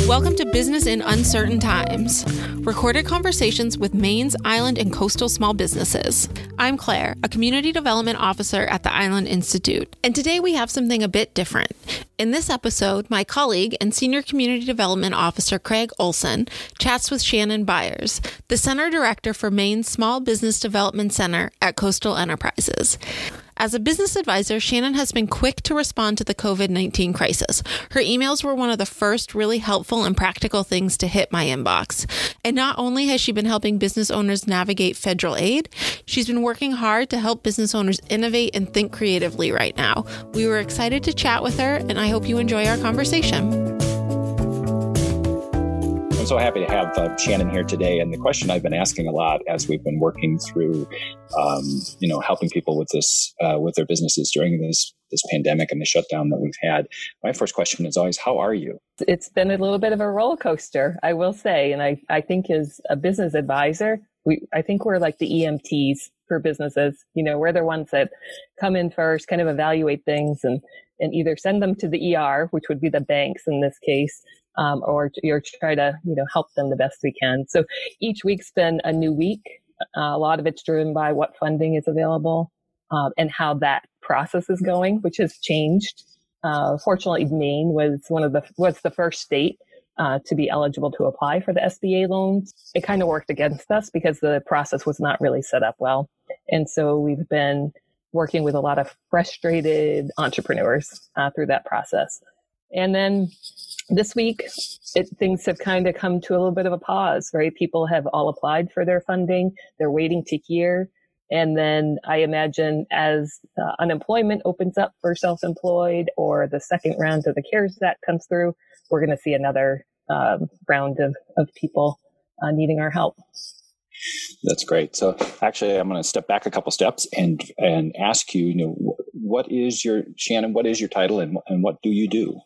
Welcome to Business in Uncertain Times, recorded conversations with Maine's island and coastal small businesses. I'm Claire, a community development officer at the Island Institute, and today we have something a bit different. In this episode, my colleague and Senior Community Development Officer Craig Olson chats with Shannon Byers, the Center Director for Maine's Small Business Development Center at Coastal Enterprises. As a business advisor, Shannon has been quick to respond to the COVID-19 crisis. Her emails were one of the first really helpful and practical things to hit my inbox. And not only has she been helping business owners navigate federal aid, she's been working hard to help business owners innovate and think creatively right now. We were excited to chat with her, and I hope you enjoy our conversation. I'm so happy to have Shannon here today. And the question I've been asking a lot as we've been working through, helping people with this, with their businesses during this pandemic and the shutdown that we've had. My first question is always, how are you? It's been a little bit of a roller coaster, I will say. And I think as a business advisor, I think we're like the EMTs for businesses. You know, we're the ones that come in first, kind of evaluate things and either send them to the ER, which would be the banks in this case, or try to, help them the best we can. So each week's been a new week. A lot of it's driven by what funding is available, and how that process is going, which has changed. Fortunately, Maine was the first state to be eligible to apply for the SBA loans. It kind of worked against us because the process was not really set up well. And so we've been working with a lot of frustrated entrepreneurs through that process. And then this week, things have kind of come to a little bit of a pause, right? People have all applied for their funding. They're waiting to hear. And then I imagine as unemployment opens up for self-employed or the second round of the CARES Act comes through, we're going to see another round of people needing our help. That's great. So actually, I'm going to step back a couple steps and ask you, what is your title and what do you do?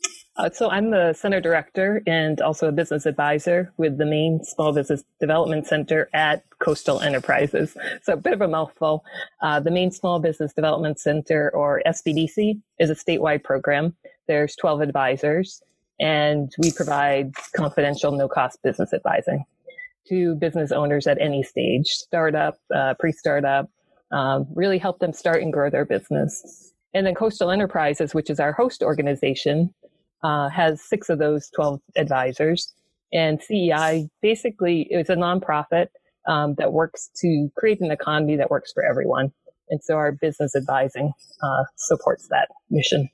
So I'm the Center Director and also a business advisor with the Maine Small Business Development Center at Coastal Enterprises. So a bit of a mouthful. The Maine Small Business Development Center, or SBDC, is a statewide program. There's 12 advisors, and we provide confidential, no-cost business advising to business owners at any stage, startup, pre-startup, really help them start and grow their business. And then Coastal Enterprises, which is our host organization, has 6 of those 12 advisors. And CEI basically is a nonprofit that works to create an economy that works for everyone. And so our business advising supports that mission.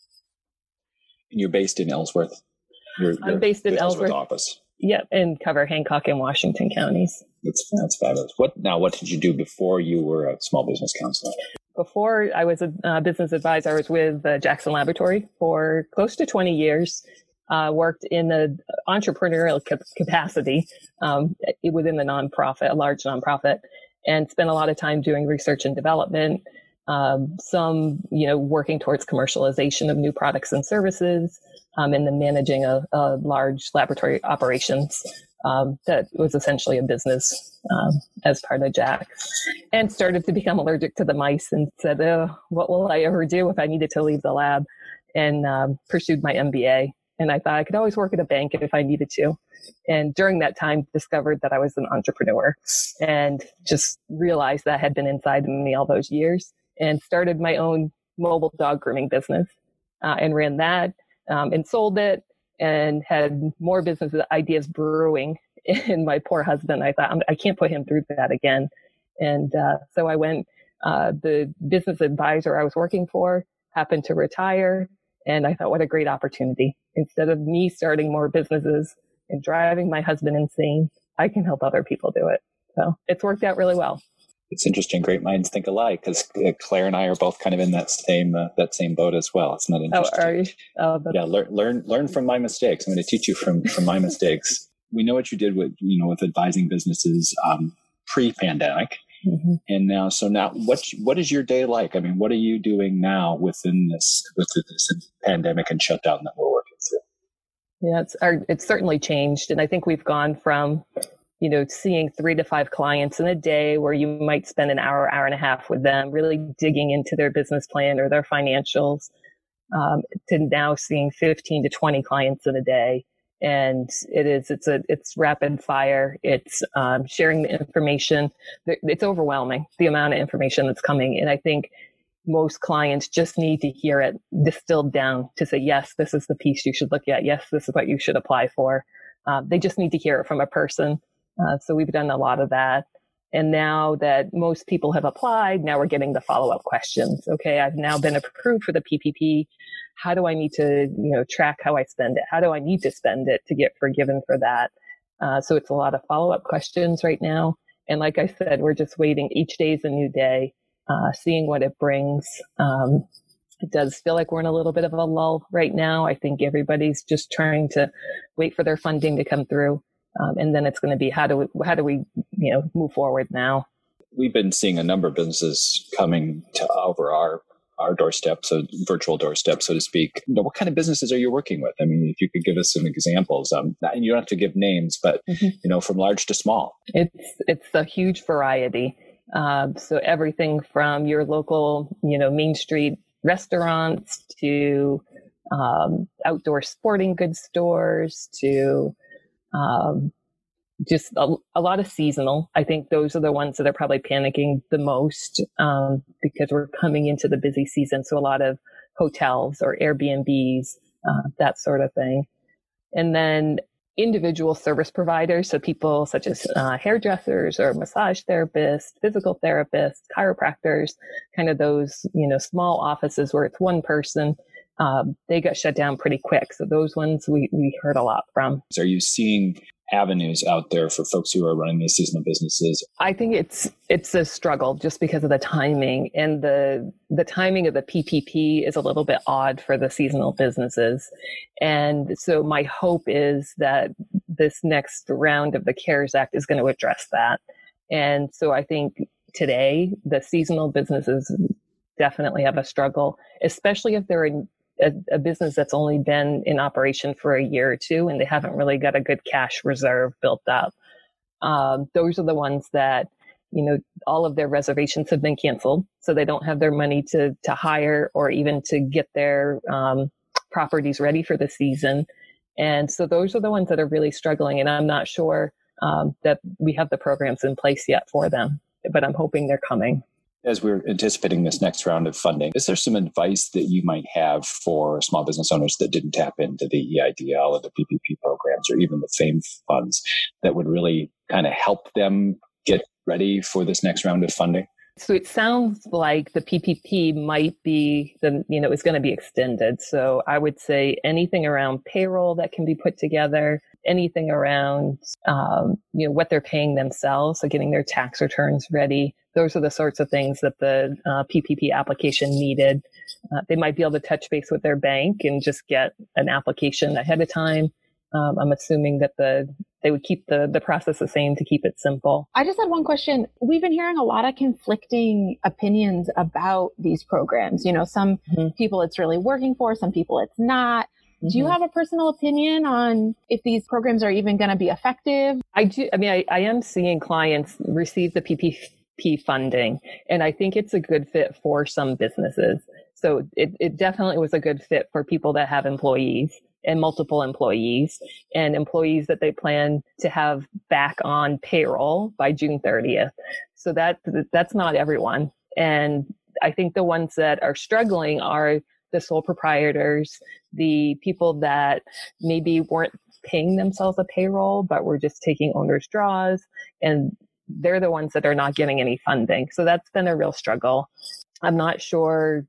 And you're based in Ellsworth? I'm based in Ellsworth office. Yeah, and cover Hancock and Washington counties. That's fabulous. What did you do before you were a small business counselor? Before I was a business advisor, I was with Jackson Laboratory for close to 20 years. Worked in the entrepreneurial capacity within the nonprofit, a large nonprofit, and spent a lot of time doing research and development. Some, working towards commercialization of new products and services, and then managing a large laboratory operations that was essentially a business as part of Jack, and started to become allergic to the mice and said, what will I ever do if I needed to leave the lab? And pursued my MBA. And I thought I could always work at a bank if I needed to. And during that time, discovered that I was an entrepreneur and just realized that had been inside of me all those years, and started my own mobile dog grooming business and ran that and sold it and had more business ideas brewing. And my poor husband, I thought, I can't put him through that again. And so I went, the business advisor I was working for happened to retire. And I thought, what a great opportunity. Instead of me starting more businesses and driving my husband insane, I can help other people do it. So it's worked out really well. It's interesting. Great minds think alike, because Claire and I are both kind of in that same boat as well. It's not interesting. Oh, are you? Oh, yeah. Learn from my mistakes. I'm going to teach you from my mistakes. We know what you did with advising businesses pre-pandemic, and now. So now, what is your day like? I mean, what are you doing now within this pandemic and shutdown that we're working through? Yeah, it's certainly changed, and I think we've gone from seeing 3 to 5 clients in a day where you might spend an hour and a half with them, really digging into their business plan or their financials, to now seeing 15 to 20 clients in a day And it's rapid fire. It's sharing the information. It's overwhelming, the amount of information that's coming. And I think most clients just need to hear it distilled down to say, yes, this is the piece you should look at. Yes, this is what you should apply for. They just need to hear it from a person. So we've done a lot of that. And now that most people have applied, now we're getting the follow-up questions. Okay, I've now been approved for the PPP. How do I need to, track how I spend it? How do I need to spend it to get forgiven for that? So it's a lot of follow-up questions right now. And like I said, we're just waiting. Each day is a new day, seeing what it brings. It does feel like we're in a little bit of a lull right now. I think everybody's just trying to wait for their funding to come through. And then it's going to be, how do we move forward now? We've been seeing a number of businesses coming to over our doorstep, so virtual doorstep, so to speak. What kind of businesses are you working with? I mean, if you could give us some examples, and you don't have to give names, but from large to small. It's a huge variety. So everything from your local, Main Street restaurants to outdoor sporting goods stores to just a lot of seasonal. I think those are the ones that are probably panicking the most because we're coming into the busy season. So a lot of hotels or Airbnbs, that sort of thing. And then individual service providers. So people such as hairdressers or massage therapists, physical therapists, chiropractors, kind of those, small offices where it's one person. They got shut down pretty quick. So those ones we heard a lot from. Are you seeing avenues out there for folks who are running these seasonal businesses? I think it's a struggle just because of the timing, and the timing of the PPP is a little bit odd for the seasonal businesses. And so my hope is that this next round of the CARES Act is going to address that. And so I think today the seasonal businesses definitely have a struggle, especially if they're in a business that's only been in operation for a year or two and they haven't really got a good cash reserve built up. Those are the ones that, all of their reservations have been canceled. So they don't have their money to hire or even to get their properties ready for the season. And so those are the ones that are really struggling. And I'm not sure that we have the programs in place yet for them, but I'm hoping they're coming. As we're anticipating this next round of funding, is there some advice that you might have for small business owners that didn't tap into the EIDL or the PPP programs or even the FAME funds that would really kind of help them get ready for this next round of funding? So it sounds like the PPP might be is going to be extended. So I would say anything around payroll that can be put together, anything around, what they're paying themselves. So getting their tax returns ready. Those are the sorts of things that the PPP application needed. They might be able to touch base with their bank and just get an application ahead of time. I'm assuming that they would keep the process the same to keep it simple. I just had one question. We've been hearing a lot of conflicting opinions about these programs. Some people it's really working for, some people it's not. Do you have a personal opinion on if these programs are even going to be effective? I do. I mean, I am seeing clients receive the PPP funding, and I think it's a good fit for some businesses. So it definitely was a good fit for people that have employees and multiple employees and employees that they plan to have back on payroll by June 30th. So that's not everyone. And I think the ones that are struggling are the sole proprietors, the people that maybe weren't paying themselves a payroll, but were just taking owner's draws. And they're the ones that are not getting any funding. So that's been a real struggle. I'm not sure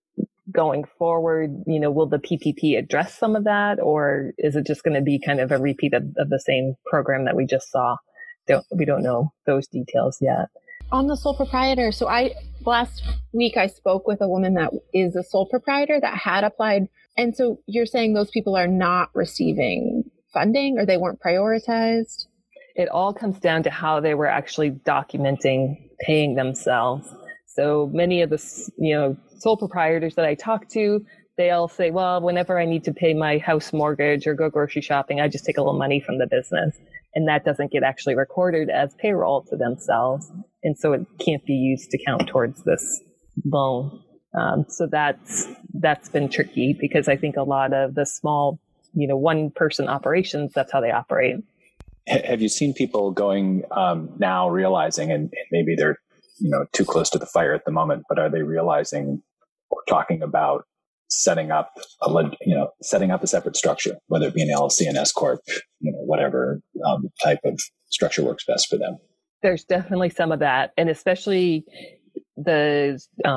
going forward, will the PPP address some of that, or is it just going to be kind of a repeat of the same program that we just saw? We don't know those details yet. On the sole proprietor, so last week I spoke with a woman that is a sole proprietor that had applied. And so you're saying those people are not receiving funding, or they weren't prioritized? It all comes down to how they were actually documenting paying themselves. So many of the, sole proprietors that I talk to, they all say, well, whenever I need to pay my house mortgage or go grocery shopping, I just take a little money from the business. And that doesn't get actually recorded as payroll to themselves. And so it can't be used to count towards this loan. So that's been tricky, because I think a lot of the small one person operations, that's how they operate. Have you seen people going now realizing, and maybe they're too close to the fire at the moment, but are they realizing or talking about setting up a separate structure, whether it be an LLC, an S corp, whatever type of structure works best for them? There's definitely some of that, and especially the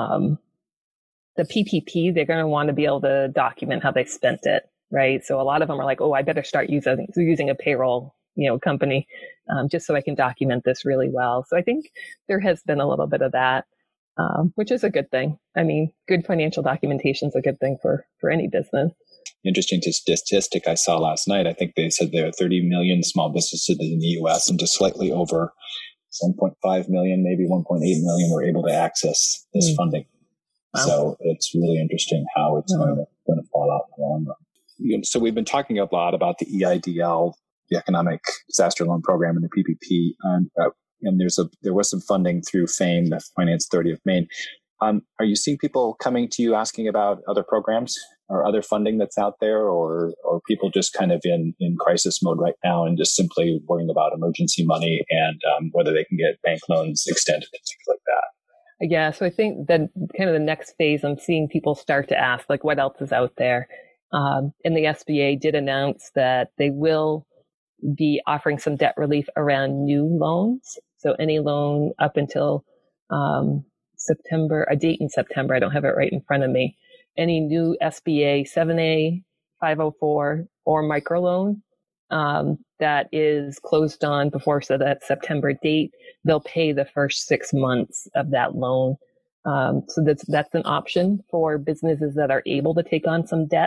PPP, they're going to want to be able to document how they spent it, right? So a lot of them are like, oh, I better start using a payroll company, just so I can document this really well. So I think there has been a little bit of that, which is a good thing. I mean, good financial documentation is a good thing for any business. Interesting statistic I saw last night. I think they said there are 30 million small businesses in the U.S. and just slightly over 1.5 million, maybe 1.8 million were able to access this funding. Wow. So it's really interesting how it's going to fall out in the long run. So we've been talking a lot about the EIDL, the Economic Disaster Loan Program, and the PPP, and there was some funding through FAME, the Finance Authority of Maine. Are you seeing people coming to you asking about other programs or other funding that's out there, or people just kind of in crisis mode right now and just simply worrying about emergency money and whether they can get bank loans extended and things like that? Yeah, so I think that kind of the next phase, I'm seeing people start to ask, like, what else is out there? And the SBA did announce that they will be offering some debt relief around new loans. So any loan up until September, a date in September, I don't have it right in front of me. Any new SBA 7A, 504, or microloan that is closed on before that September date, they'll pay the first 6 months of that loan. So that's an option for businesses that are able to take on some debt.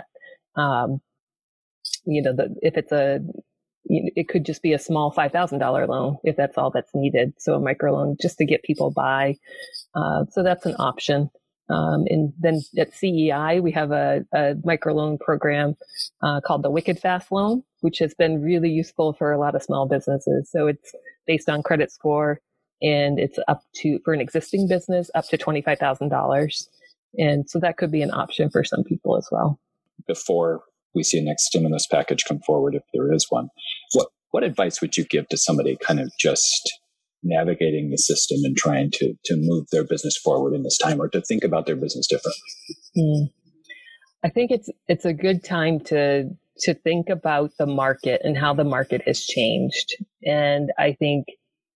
If it's it could just be a small $5,000 loan if that's all that's needed. So a microloan just to get people by. So that's an option. And then at CEI, we have a microloan program called the Wicked Fast Loan, which has been really useful for a lot of small businesses. So it's based on credit score, and it's up to, for an existing business, up to $25,000. And so that could be an option for some people as well. Before we see a next stimulus package come forward, if there is one, what advice would you give to somebody kind of just navigating the system and trying to move their business forward in this time, or to think about their business differently? I think it's a good time to think about the market and how the market has changed. And I think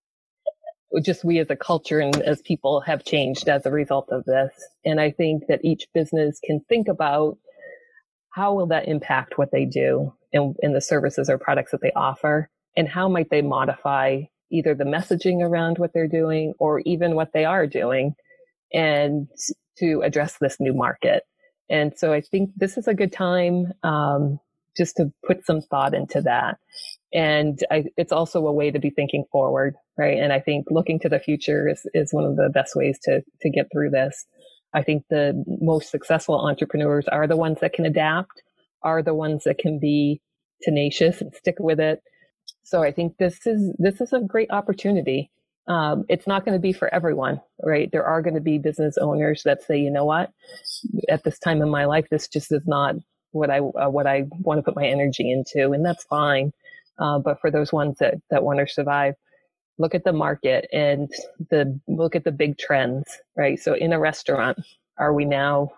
just we as a culture and as people have changed as a result of this. And I think that each business can think about how will that impact what they do and the services or products that they offer, and how might they modify either the messaging around what they're doing or even what they are doing, and to address this new market. And so I think this is a good time just to put some thought into that. And it's also a way to be thinking forward, right? And I think looking to the future is one of the best ways to get through this. I think the most successful entrepreneurs are the ones that can adapt, are the ones that can be tenacious and stick with it. So I think this is a great opportunity. It's not going to be for everyone, right? There are going to be business owners that say, you know what, at this time in my life, this just is not what I want to put my energy into, and that's fine. But for those ones that want to survive, look at the market and look at the big trends, right? So in a restaurant, are we now,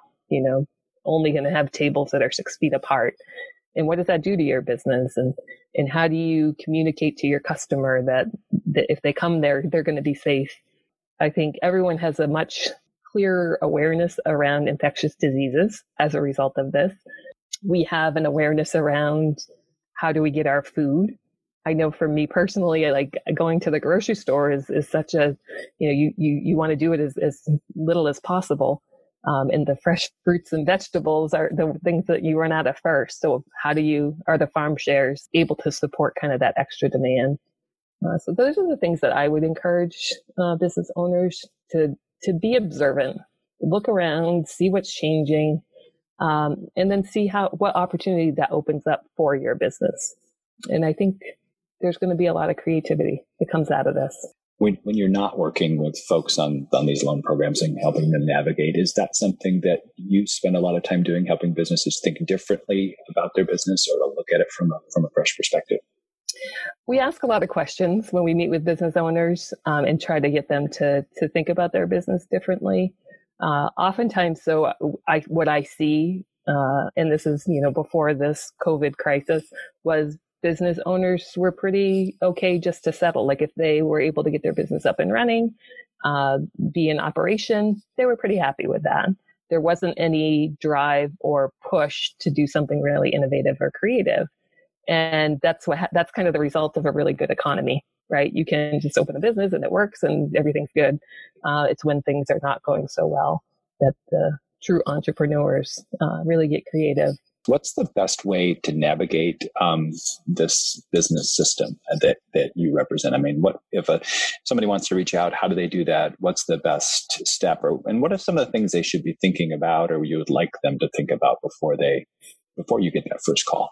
only going to have tables that are 6 feet apart? And what does that do to your business? And how do you communicate to your customer that if they come there, they're going to be safe? I think everyone has a much clearer awareness around infectious diseases as a result of this. We have an awareness around how do we get our food. I know for me personally, I like going to the grocery store is such a, you want to do it as little as possible. And the fresh fruits and vegetables are the things that you run out of first. So are the farm shares able to support kind of that extra demand? So those are the things that I would encourage business owners to be observant, look around, see what's changing, and then see what opportunity that opens up for your business. And I think there's going to be a lot of creativity that comes out of this. when you're not working with folks on these loan programs and helping them navigate, is that something that you spend a lot of time doing, helping businesses think differently about their business or to look at it from a fresh perspective? We ask a lot of questions when we meet with business owners and try to get them to think about their business differently. Oftentimes, what I see, and this is, before this COVID crisis, was business owners were pretty okay just to settle. Like if they were able to get their business up and running, be in operation, they were pretty happy with that. There wasn't any drive or push to do something really innovative or creative. And that's kind of the result of a really good economy, right? You can just open a business and it works and everything's good. It's when things are not going so well that the true entrepreneurs really get creative. What's the best way to navigate this business system that you represent? I mean, what if somebody wants to reach out? How do they do that? What's the best step? And what are some of the things they should be thinking about, or you would like them to think about before you get that first call?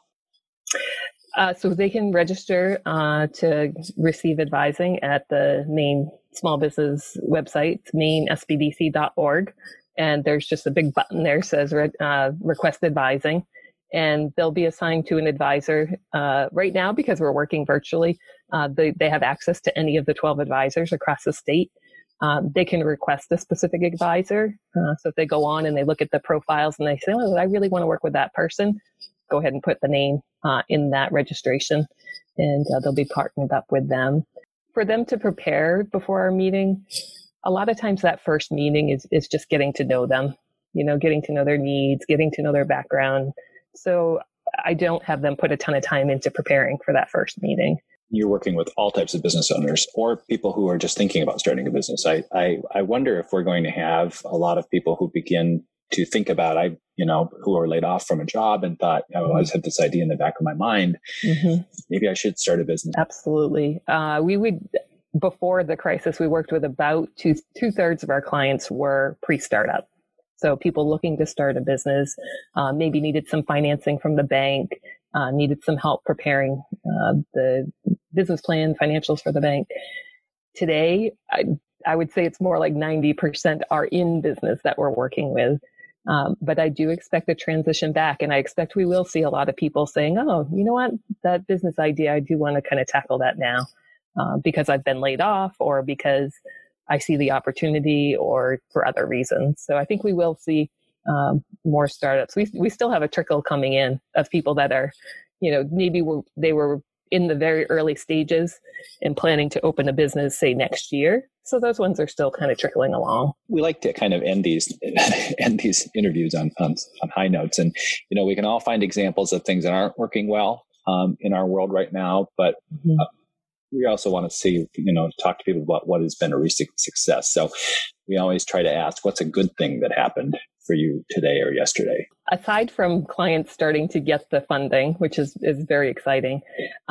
So they can register to receive advising at the Maine Small Business website, mainespbdc.org. And there's just a big button there that says request advising. And they'll be assigned to an advisor. Right now, because we're working virtually, they have access to any of the 12 advisors across the state. They can request a specific advisor. So if they go on and they look at the profiles and they say, oh, I really want to work with that person, go ahead and put the name in that registration, and they'll be partnered up with them. For them to prepare before our meeting, a lot of times that first meeting is just getting to know them, getting to know their needs, getting to know their background. So I don't have them put a ton of time into preparing for that first meeting. You're working with all types of business owners or people who are just thinking about starting a business. I wonder if we're going to have a lot of people who begin to think about, who are laid off from a job and thought, I always had this idea in the back of my mind. Mm-hmm. Maybe I should start a business. Absolutely. Before the crisis, we worked with about two-thirds of our clients were pre-startup. So people looking to start a business, maybe needed some financing from the bank, needed some help preparing the business plan, financials for the bank. Today, I would say it's more like 90% are in business that we're working with. But I do expect a transition back, and I expect we will see a lot of people saying, oh, you know what, that business idea, I do want to kind of tackle that now because I've been laid off or because I see the opportunity or for other reasons. So I think we will see more startups. We still have a trickle coming in of people that are, maybe they were in the very early stages and planning to open a business, say, next year. So those ones are still kind of trickling along. We like to kind of end these interviews on high notes. And, we can all find examples of things that aren't working well in our world right now. But we also want to see, talk to people about what has been a recent success. So we always try to ask, what's a good thing that happened for you today or yesterday? Aside from clients starting to get the funding, which is very exciting,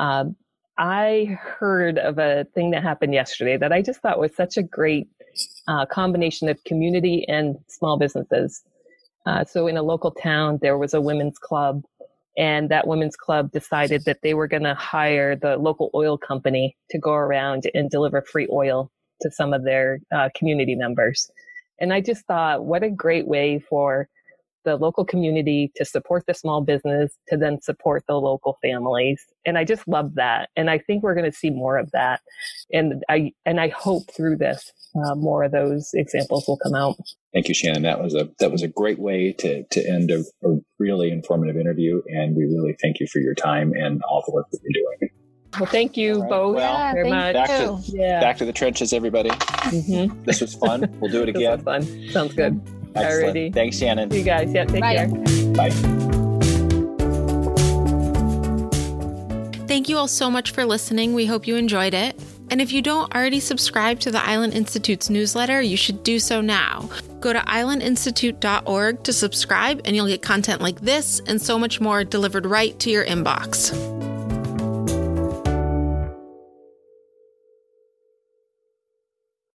I heard of a thing that happened yesterday that I just thought was such a great combination of community and small businesses. So in a local town, there was a women's club, and that women's club decided that they were going to hire the local oil company to go around and deliver free oil to some of their community members. And I just thought, what a great way for the local community to support the small business, to then support the local families. And I just love that. And I think we're going to see more of that. And I hope through this, more of those examples will come out. Thank you, Shannon. That was a great way to end a really informative interview. And we really thank you for your time and all the work that you're doing. Well, thank you both very much. Back to the trenches, everybody. Mm-hmm. This was fun. We'll do it again. This was fun. Sounds good. Excellent. Alrighty. Thanks, Shannon. See you guys. Yeah, take care. Bye. Thank you all so much for listening. We hope you enjoyed it. And if you don't already subscribe to the Island Institute's newsletter, you should do so now. Go to islandinstitute.org to subscribe, and you'll get content like this and so much more delivered right to your inbox.